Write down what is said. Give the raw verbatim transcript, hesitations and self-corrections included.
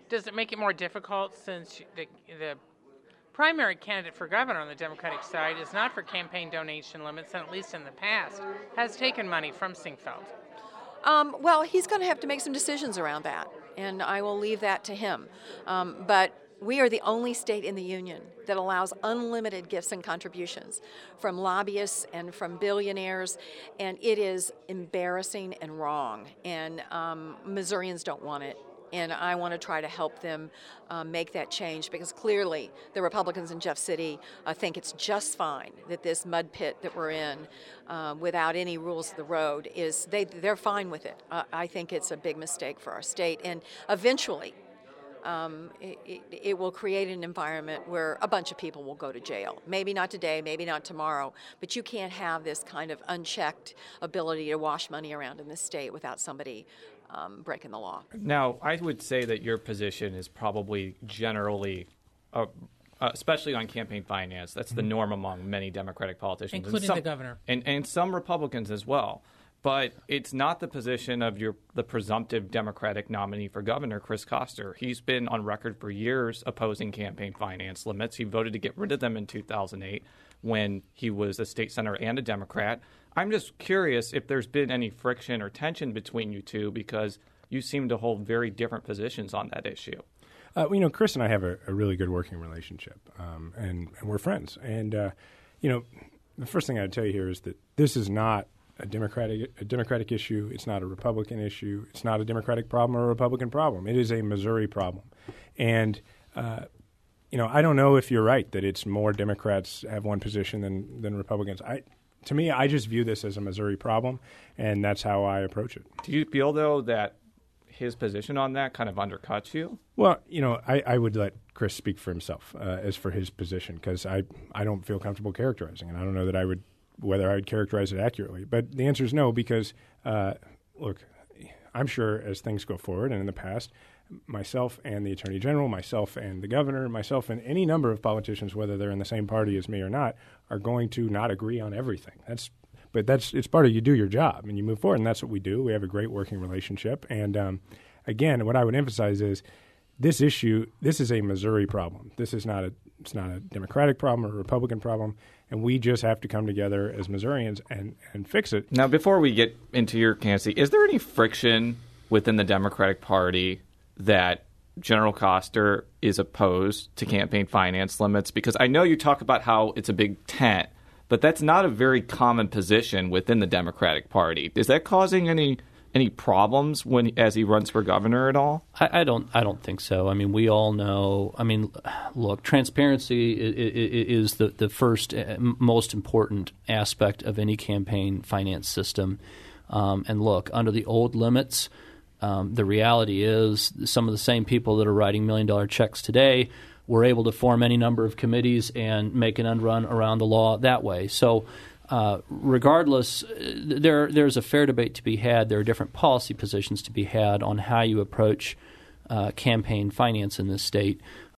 Does it make it more difficult since the the primary candidate for governor on the Democratic side is not for campaign donation limits, and at least in the past has taken money from Singfeld? Um, well, he's going to have to make some decisions around that, and I will leave that to him. Um, but we are the only state in the union that allows unlimited gifts and contributions from lobbyists and from billionaires, and it is embarrassing and wrong, and um, Missourians don't want it. And I want to try to help them uh, make that change, because clearly the Republicans in Jeff City uh, think it's just fine that this mud pit that we're in, uh, without any rules of the road, is they they're fine with it. Uh, I think it's a big mistake for our state, and eventually um, it, it, it will create an environment where a bunch of people will go to jail. Maybe not today, maybe not tomorrow, but you can't have this kind of unchecked ability to wash money around in this state without somebody Um, breaking the law. Now, I would say that your position is probably generally, uh, uh, especially on campaign finance, that's the norm among many Democratic politicians. Including and some, the governor. And, and some Republicans as well. But it's not the position of your the presumptive Democratic nominee for governor, Chris Koster. He's been on record for years opposing campaign finance limits. He voted to get rid of them in two thousand eight when he was a state senator and a Democrat. I'm just curious if there's been any friction or tension between you two, because you seem to hold very different positions on that issue. Uh, well, you know, Chris and I have a, a really good working relationship, um, and, and we're friends. And, uh, you know, the first thing I'd tell you here is that this is not a Democratic a Democratic issue. It's not a Republican issue. It's not a Democratic problem or a Republican problem. It is a Missouri problem. And, uh, you know, I don't know if you're right that it's more Democrats have one position than, than Republicans. I To me, I just view this as a Missouri problem, and that's how I approach it. Do you feel, though, that his position on that kind of undercuts you? Well, you know, I, I would let Chris speak for himself uh, as for his position, because I, I don't feel comfortable characterizing it. I don't know that I would, whether I would characterize it accurately. But the answer is no, because, uh, look, I'm sure as things go forward, and in the past, myself and the Attorney General, myself and the governor, myself and any number of politicians, whether they're in the same party as me or not, are going to not agree on everything. That's, but that's it's part of you do your job and you move forward, and that's what we do. We have a great working relationship. And um, again, what I would emphasize is this issue. This is a Missouri problem. This is not a it's not a Democratic problem or a Republican problem, and we just have to come together as Missourians and and fix it. Now, before we get into your candidacy, is there any friction within the Democratic Party that General Koster is opposed to campaign finance limits? Because I know you talk about how it's a big tent, but that's not a very common position within the Democratic Party. Is that causing any any problems when as he runs for governor at all? I, I don't. I don't think so. I mean, we all know. I mean, look, transparency is, is the the first most important aspect of any campaign finance system. Um, and look, under the old limits, Um, the reality is some of the same people that are writing million-dollar checks today were able to form any number of committees and make an end run around the law that way. So uh, regardless, there there's a fair debate to be had. There are different policy positions to be had on how you approach uh, campaign finance in this state.